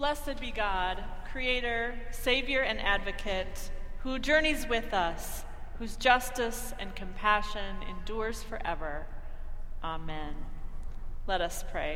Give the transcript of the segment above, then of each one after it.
Blessed be God, Creator, Savior, and Advocate, who journeys with us, whose justice and compassion endures forever. Amen. Let us pray.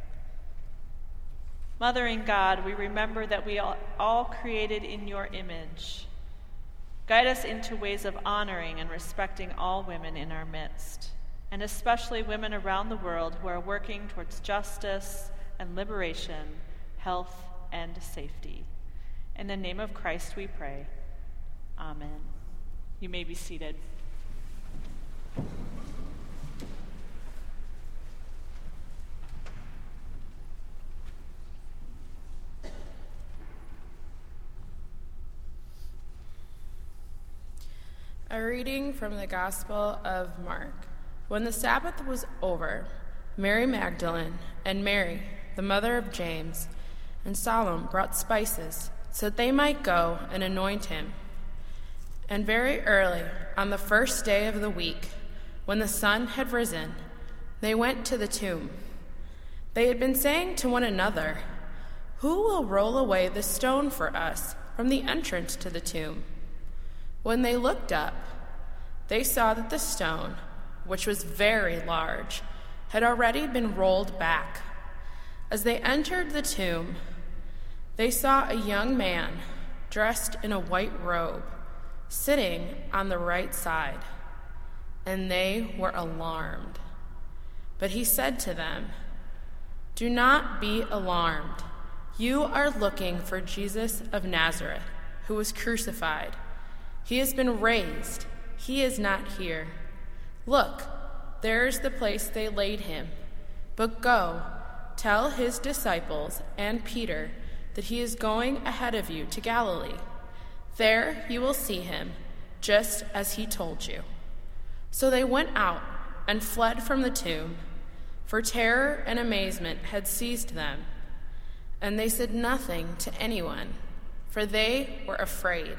Mothering God, we remember that we are all created in your image. Guide us into ways of honoring and respecting all women in our midst, and especially women around the world who are working towards justice and liberation, health and safety. In the name of Christ we pray. Amen. You may be seated. A reading from the Gospel of Mark. When the Sabbath was over, Mary Magdalene and Mary, the mother of James, and Salome brought spices so that they might go and anoint him. And very early, on the first day of the week, when the sun had risen, they went to the tomb. They had been saying to one another, "Who will roll away the stone for us from the entrance to the tomb?" When they looked up, they saw that the stone, which was very large, had already been rolled back. As they entered the tomb, they saw a young man dressed in a white robe, sitting on the right side, and they were alarmed. But he said to them, "Do not be alarmed. You are looking for Jesus of Nazareth, who was crucified. He has been raised. He is not here. Look, there is the place they laid him. But go, tell his disciples and Peter that he is going ahead of you to Galilee. There you will see him, just as he told you." So they went out and fled from the tomb, for terror and amazement had seized them. And they said nothing to anyone, for they were afraid.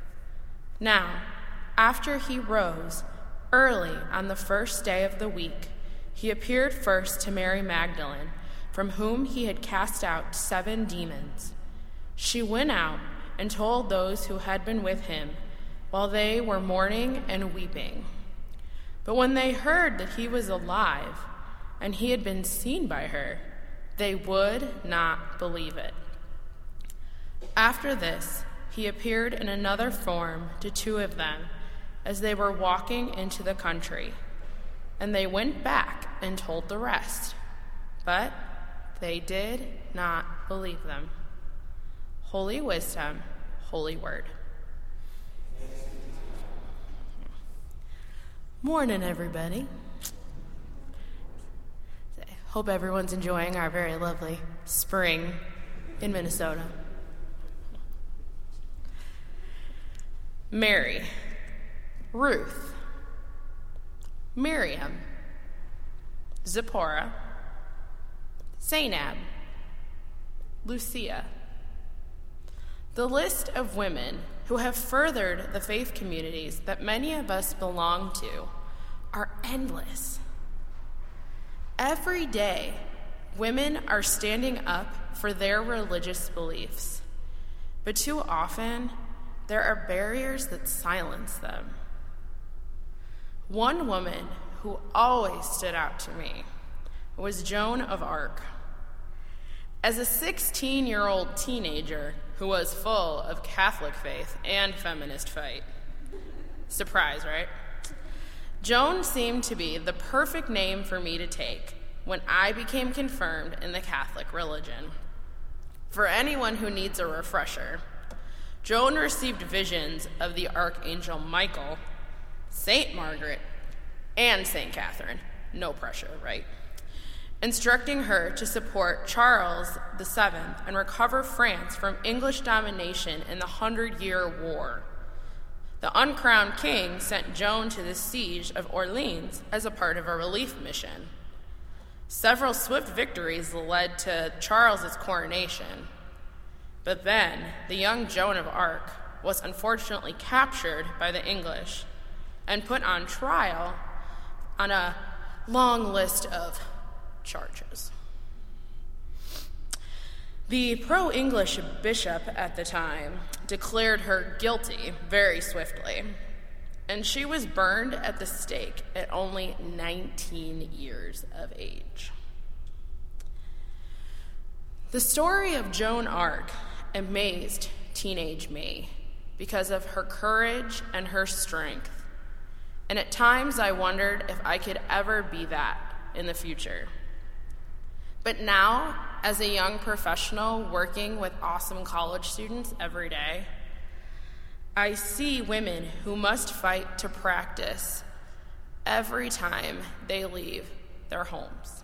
Now, after he rose, early on the first day of the week, he appeared first to Mary Magdalene, from whom he had cast out 7 demons. She went out and told those who had been with him, while they were mourning and weeping. But when they heard that he was alive, and he had been seen by her, they would not believe it. After this, he appeared in another form to 2 of them as they were walking into the country, and they went back and told the rest, but they did not believe them. Holy wisdom, holy word. Morning, everybody. Hope everyone's enjoying our very lovely spring in Minnesota. Mary, Ruth, Miriam, Zipporah, Zainab, Lucia. The list of women who have furthered the faith communities that many of us belong to are endless. Every day, women are standing up for their religious beliefs, but too often, there are barriers that silence them. One woman who always stood out to me was Joan of Arc. As a 16-year-old teenager who was full of Catholic faith and feminist fight. Surprise, right? Joan seemed to be the perfect name for me to take when I became confirmed in the Catholic religion. For anyone who needs a refresher, Joan received visions of the Archangel Michael, Saint Margaret, and Saint Catherine. No pressure, right? Instructing her to support Charles VII and recover France from English domination in the 100-Year War. The uncrowned king sent Joan to the siege of Orleans as a part of a relief mission. Several swift victories led to Charles's coronation. But then, the young Joan of Arc was unfortunately captured by the English and put on trial on a long list of charges. The pro-English bishop at the time declared her guilty very swiftly, and she was burned at the stake at only 19 years of age. The story of Joan Arc amazed teenage me because of her courage and her strength, and at times I wondered if I could ever be that in the future. But now, as a young professional working with awesome college students every day, I see women who must fight to practice every time they leave their homes.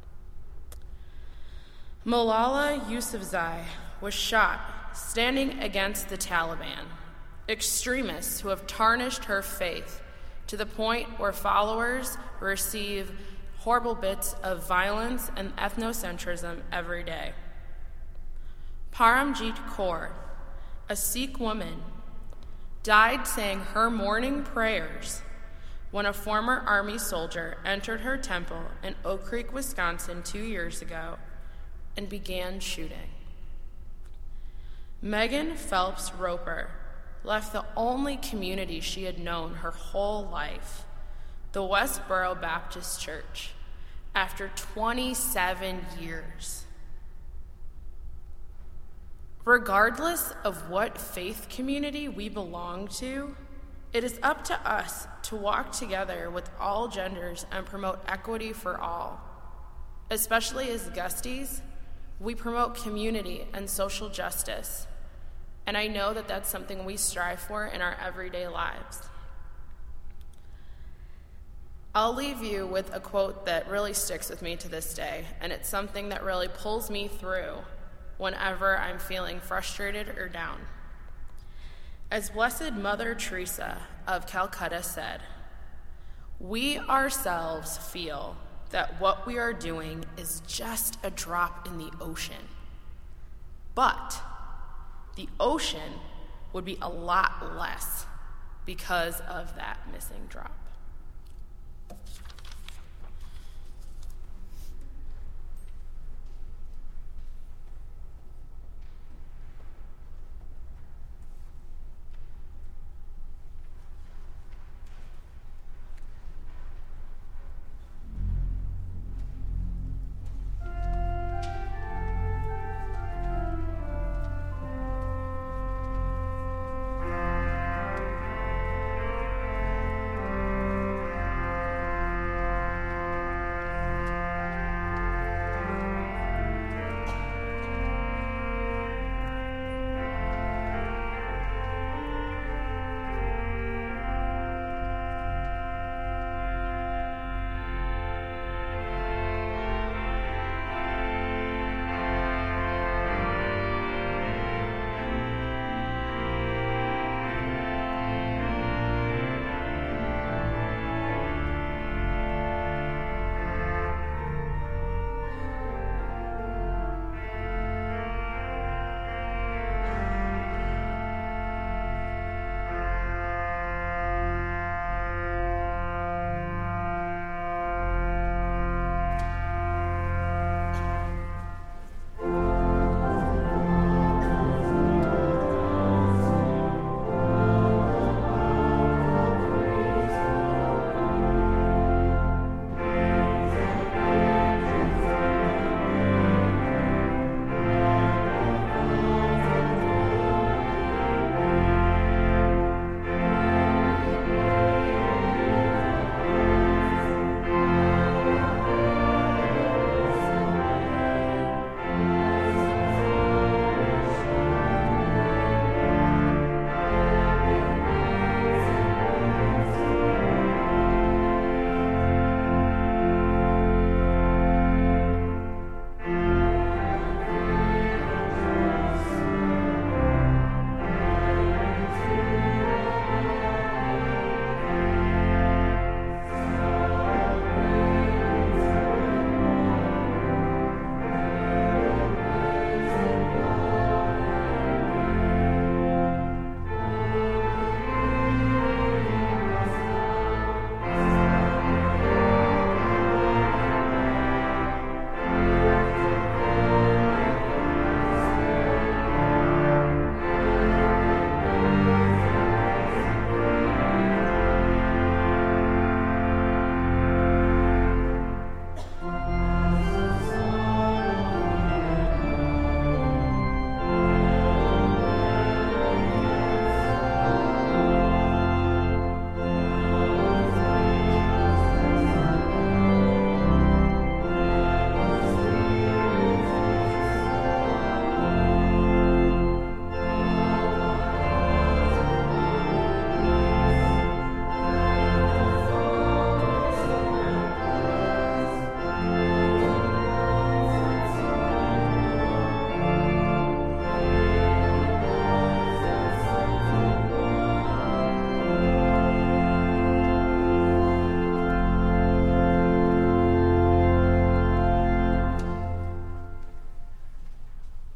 Malala Yousafzai was shot standing against the Taliban, extremists who have tarnished her faith to the point where followers receive horrible bits of violence and ethnocentrism every day. Paramjit Kaur, a Sikh woman, died saying her morning prayers when a former Army soldier entered her temple in Oak Creek, Wisconsin 2 years ago and began shooting. Megan Phelps Roper left the only community she had known her whole life, the Westboro Baptist Church, after 27 years. Regardless of what faith community we belong to, it is up to us to walk together with all genders and promote equity for all. Especially as Gusties, we promote community and social justice, and I know that that's something we strive for in our everyday lives. I'll leave you with a quote that really sticks with me to this day, and it's something that really pulls me through whenever I'm feeling frustrated or down. As Blessed Mother Teresa of Calcutta said, "We ourselves feel that what we are doing is just a drop in the ocean, but the ocean would be a lot less because of that missing drop."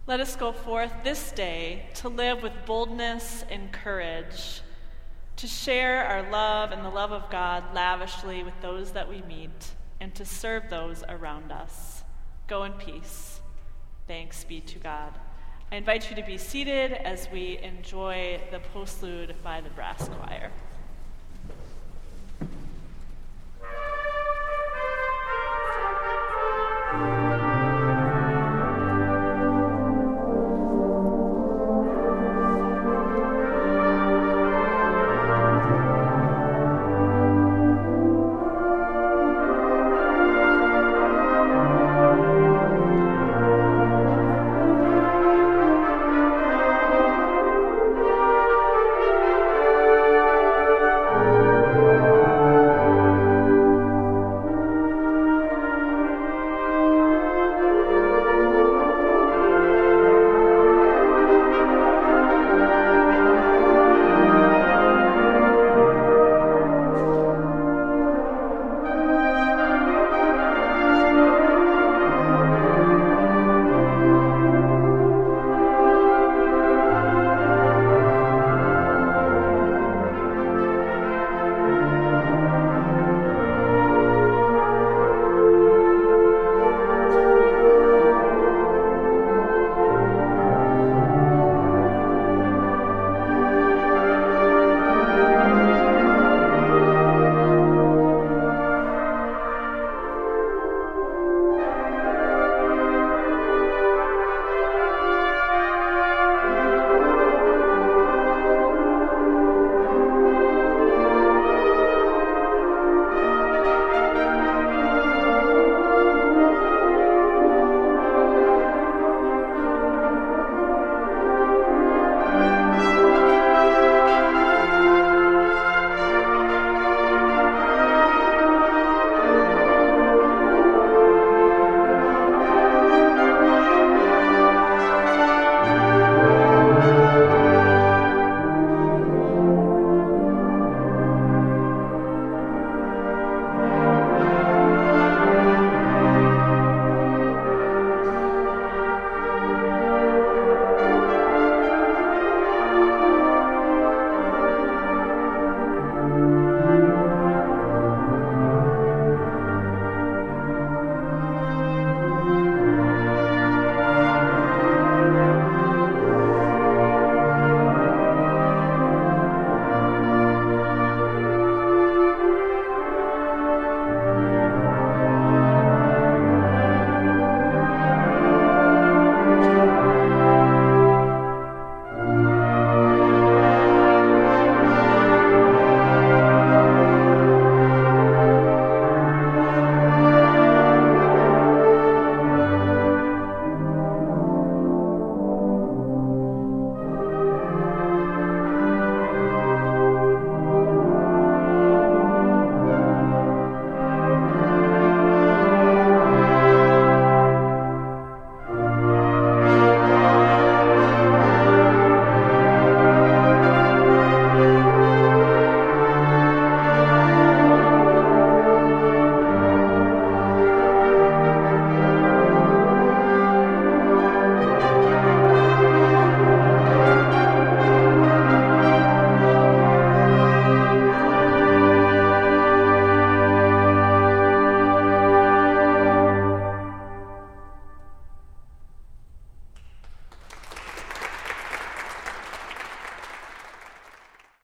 Let us go forth this day to live with boldness and courage, to share our love and the love of God lavishly with those that we meet, and to serve those around us. Go in peace. Thanks be to God. I invite you to be seated as we enjoy the postlude by the brass choir.